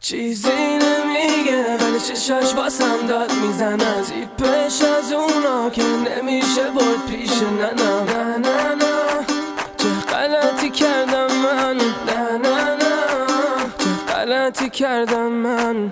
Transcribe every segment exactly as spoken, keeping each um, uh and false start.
چیزی نمیگه ولی چشاش واسم داد میزنه، زیپش از اونا که نمیشه برد پیش نه نه نه نه نه. چه غلطی کردم من، نه نه نه، چه غلطی کردم من.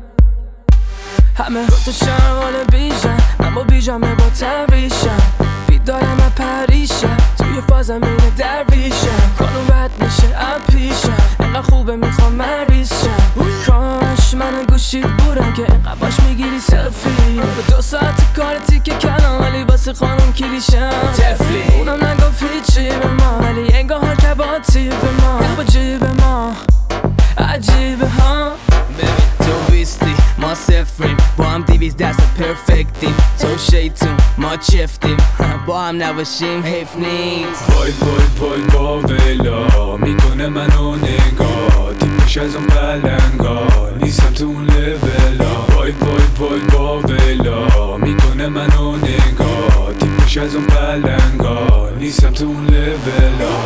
همه گفتشم حال بیشم، من با بیجامه با تبریشم، بیدارم و پریشم، توی فازم اینه درویشم، خانم بد میشه اپیشم، اینقدر خوبه میخوام مریضشم. کاش من گوشید بودم که اینقدر باش میگیری سلفی، به دو ساعت کارتی که کلام ولی واسه خانم کلیشم تفلی. اونم نگفت هیچی به ما ولی انگار حال که با تیب ما با جیب ما عجیبه ها. ببین تو بیستی ما صفریم، با هم دیویز دست پرفکتیم، تو شیطون ما چفتیم، با هم نباشیم حیف نیست. وای وای وای با ویلا میکنه منو نگاه، دیمش از اون بلنگا نیستم تو اون لولا. وای وای وای با ویلا میکنه منو نگاه، دیمش از اون بلنگا نیستم تو اون لولا.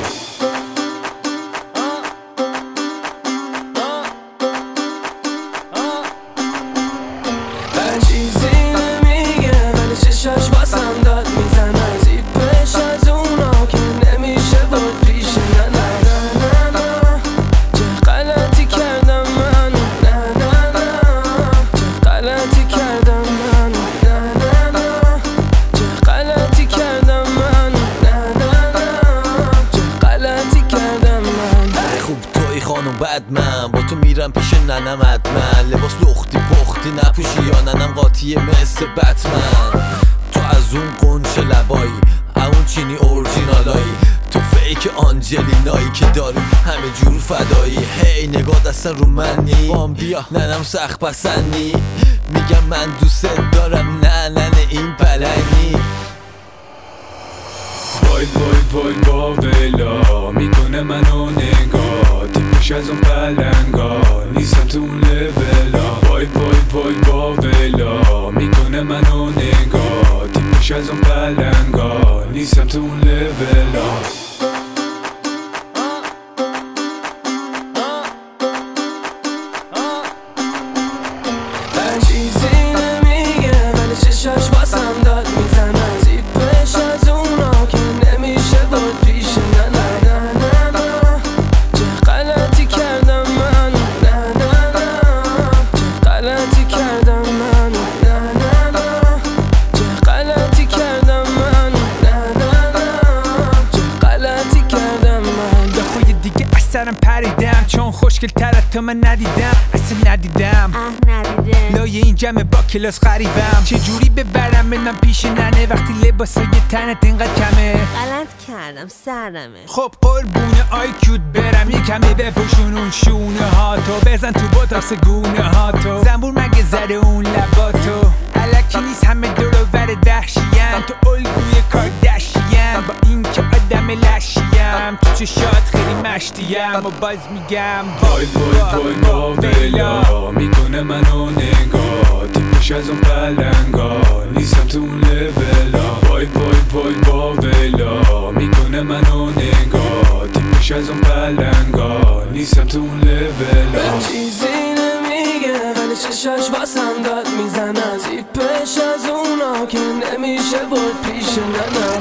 چیزی نمیگه ولی چشاش واسم داد میزنه، زیپش از اونا که نمیشه برد پیش نه نه نه نه. چه غلطی کردم من، نه نه نه، چه غلطی کردم من، نه نه نه، چه غلطی کردم من، نه نه نه، چه غلطی کردم من. خوب توی خانم بد من با تو میرم پیش ننم حتما، لباس لختی پختی نپوشی یا ننم قاطیه مثل بتمن. تو از اون قنچه لبایی اون چینی اورجینالایی، تو فیک آنجلینایی که داری همه جور فدایی. هی نگاه دستن رو منی بام بیا ننم سخت پسندی، میگم من دوست دارم نه ننه این پلنگی. وای وای وای با ویلا میکنه منو نگاه، دیمش از اون بلنگا نیستم تو اون لولا. وای وای وای با ویلا میکنه منو نگاه، دیمش از اون بلنگا نیستم تو اون لولا. چیزی نمیگه ولی چشاش واسم داد میزنه، زیپش از اونا که نمیشه برد پیش نه نه نه نه نه. چه غلطی کردم من، نه نه نه، چه غلطی کردم من، نه نه نه، چه غلطی کردم من، نه نه نه، چه غلطی کردم من. دفعه دیگه اثرم پریدم چون خوشگل تر تو من ندیدم، اصلا ندیدم اه ندیدم لایه این جمع با کلاس غریبم. چجوری ببرم من پیش ننه وقتی لباسای تنت اینقدر کمه؟ غلط کردم سرمه. خب قربون آیکیوت برم یه کمی بپوشون اون شونه ها تو، بزن تو باتاکس گونه ها تو، زنبور مگه زده اون لباتو، الکی نیست همه دور و بر دهشیم، تو الگوی کاردشیم با این که آدم لشیم، تو چشات خیلی مشتیم و باز میگم وای وای وای با ویلا میکنه منو نگاه، دیمش از اون بلنگا نیستم تو اون لولا. وای وای وای با ویلا میکنه منو نگاه، دیمش از اون بلنگا نیستم تو اون لولا. چیزی نمیگه ولی چشاش واسم داد میزنه، زیپش از اونا که نمیشه برد پیش نه نه